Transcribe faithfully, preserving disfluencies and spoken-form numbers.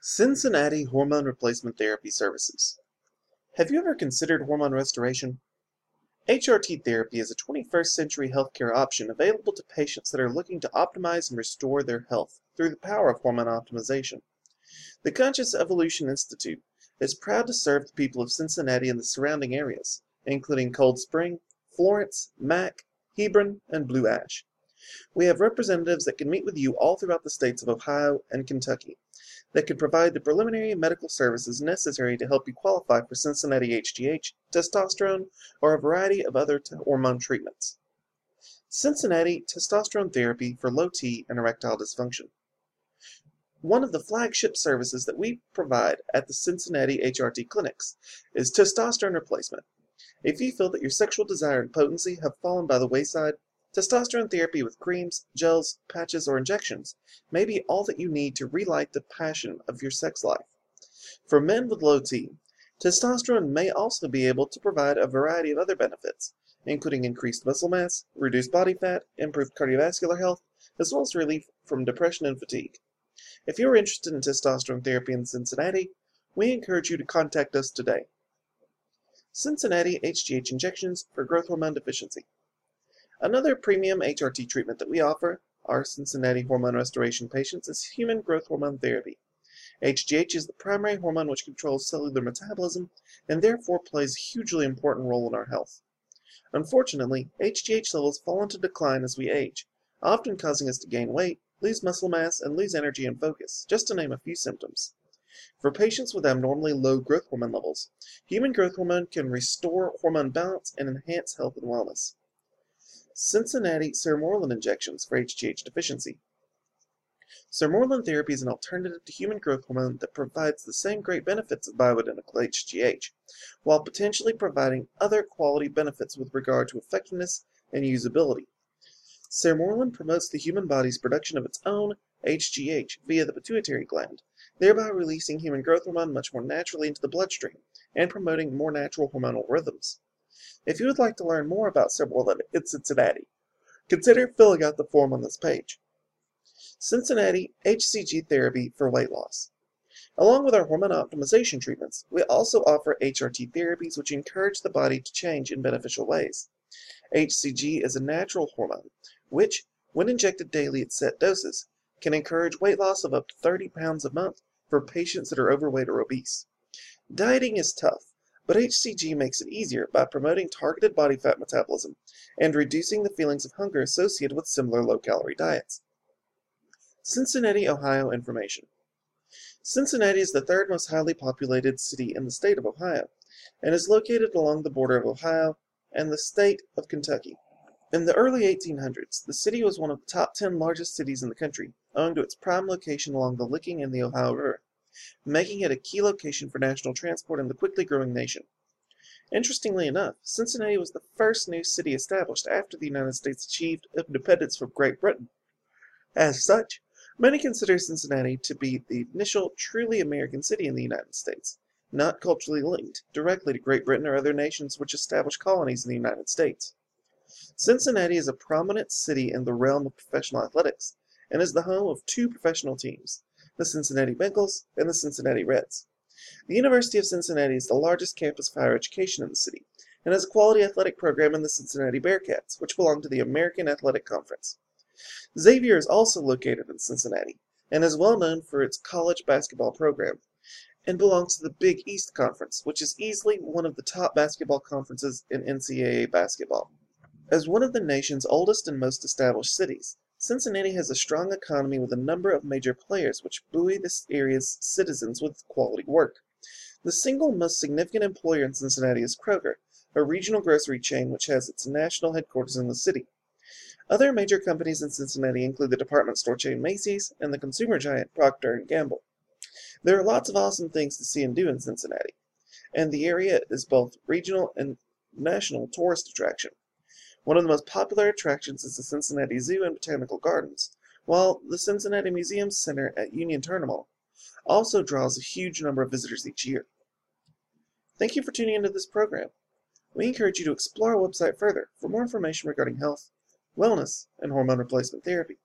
Cincinnati Hormone Replacement Therapy Services. Have you ever considered hormone restoration? H R T therapy is a twenty-first century healthcare option available to patients that are looking to optimize and restore their health through the power of hormone optimization. The Conscious Evolution Institute is proud to serve the people of Cincinnati and the surrounding areas, including Cold Spring, Florence, Mack, Hebron, and Blue Ash. We have representatives that can meet with you all throughout the states of Ohio and Kentucky that could provide the preliminary medical services necessary to help you qualify for Cincinnati H G H, testosterone, or a variety of other t- hormone treatments. Cincinnati Testosterone Therapy for Low T and Erectile Dysfunction. One of the flagship services that we provide at the Cincinnati H R T clinics is testosterone replacement. If you feel that your sexual desire and potency have fallen by the wayside, testosterone therapy with creams, gels, patches, or injections may be all that you need to relight the passion of your sex life. For men with low T, testosterone may also be able to provide a variety of other benefits, including increased muscle mass, reduced body fat, improved cardiovascular health, as well as relief from depression and fatigue. If you are interested in testosterone therapy in Cincinnati, we encourage you to contact us today. Cincinnati H G H Injections for Growth Hormone Deficiency. Another premium H R T treatment that we offer our Cincinnati hormone restoration patients is human growth hormone therapy. H G H is the primary hormone which controls cellular metabolism and therefore plays a hugely important role in our health. Unfortunately, H G H levels fall into decline as we age, often causing us to gain weight, lose muscle mass, and lose energy and focus, just to name a few symptoms. For patients with abnormally low growth hormone levels, human growth hormone can restore hormone balance and enhance health and wellness. Cincinnati Sermorelin injections for H G H deficiency. Sermorelin therapy is an alternative to human growth hormone that provides the same great benefits of bioidentical H G H, while potentially providing other quality benefits with regard to effectiveness and usability. Sermorelin promotes the human body's production of its own H G H via the pituitary gland, thereby releasing human growth hormone much more naturally into the bloodstream and promoting more natural hormonal rhythms. If you would like to learn more about Sermorelin in Cincinnati, consider filling out the form on this page. Cincinnati H C G Therapy for Weight Loss. Along with our hormone optimization treatments, we also offer H R T therapies which encourage the body to change in beneficial ways. H C G is a natural hormone, which, when injected daily at set doses, can encourage weight loss of up to thirty pounds a month for patients that are overweight or obese. Dieting is tough, but H C G makes it easier by promoting targeted body fat metabolism and reducing the feelings of hunger associated with similar low-calorie diets. Cincinnati, Ohio information. Cincinnati is the third most highly populated city in the state of Ohio, and is located along the border of Ohio and the state of Kentucky. In the early eighteen hundreds, the city was one of the top ten largest cities in the country, owing to its prime location along the Licking and the Ohio River, making it a key location for national transport in the quickly growing nation. Interestingly enough, Cincinnati was the first new city established after the United States achieved independence from Great Britain. As such, many consider Cincinnati to be the initial truly American city in the United States, not culturally linked directly to Great Britain or other nations which established colonies in the United States. Cincinnati is a prominent city in the realm of professional athletics, and is the home of two professional teams, the Cincinnati Bengals and the Cincinnati Reds. The University of Cincinnati is the largest campus for higher education in the city, and has a quality athletic program in the Cincinnati Bearcats, which belong to the American Athletic Conference. Xavier is also located in Cincinnati, and is well known for its college basketball program, and belongs to the Big East Conference, which is easily one of the top basketball conferences in N C double A basketball. As one of the nation's oldest and most established cities, Cincinnati has a strong economy with a number of major players which buoy this area's citizens with quality work. The single most significant employer in Cincinnati is Kroger, a regional grocery chain which has its national headquarters in the city. Other major companies in Cincinnati include the department store chain Macy's and the consumer giant Procter and Gamble. There are lots of awesome things to see and do in Cincinnati, and the area is both regional and national tourist attraction. One of the most popular attractions is the Cincinnati Zoo and Botanical Gardens, while the Cincinnati Museum Center at Union Terminal also draws a huge number of visitors each year. Thank you for tuning into this program. We encourage you to explore our website further for more information regarding health, wellness, and hormone replacement therapy.